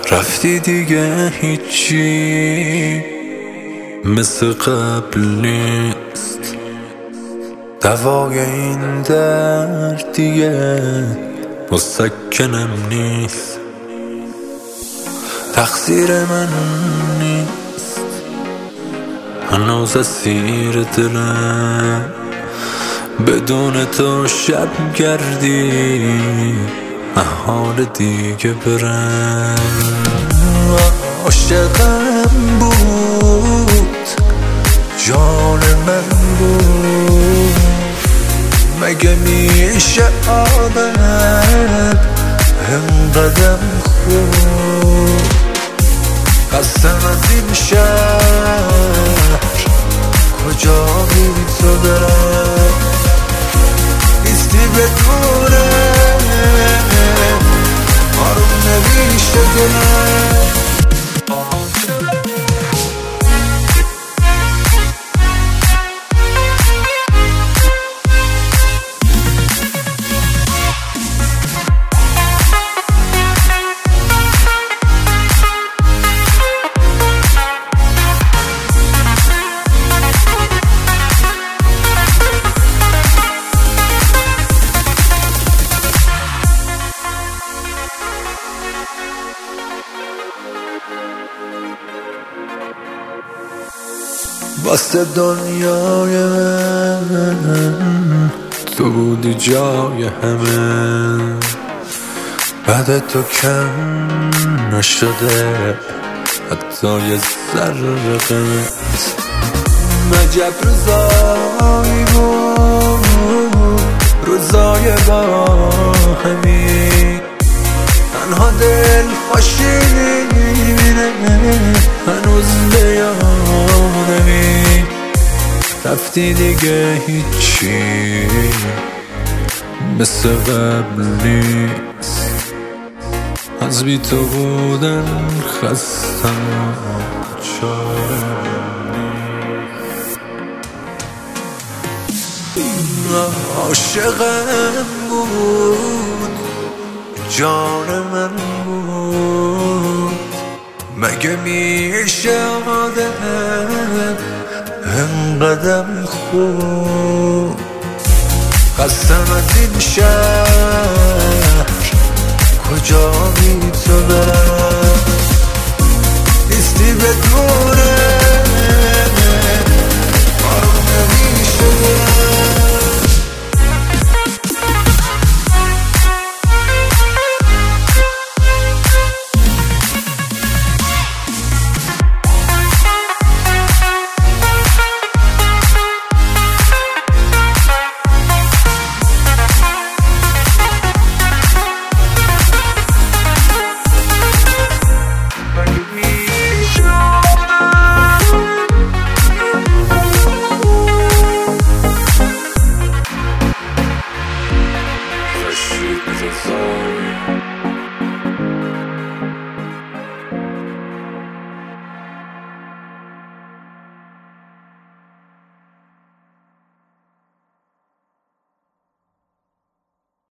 رفتی دیگه هیچی مثل قبل نیست، دوای این درد دیگه مسکنم نیست. تقصیر من نیست، هنوز اسیر دلم، بدون تو شب گردی حال دیگه برم. عاشقم بود، جان من بود، مگه میشه آدم اینقدر خوب؟ قسم از این شهر کجا بی تو برم، نیستی بدونه آروم نمیشه دلم. واسه دنیای من تو بودی جای همه، بعد تو کم نشده حتی یه ذره قیمت. عجب روزایی بود، روزای با همی، تنها دل خوشی میبینه هنوز به یادمی. رفتی دیگه هیچی مثل قبل نیست، از بی تو بودن خستم چاره نیست. عاشقم بود، جان من بود، مگه میشه آدم اینقدر خوب؟ قسم از این شهر کجا بی تو برم، نیستی بدونه آروم نمیشه برم. It's a song.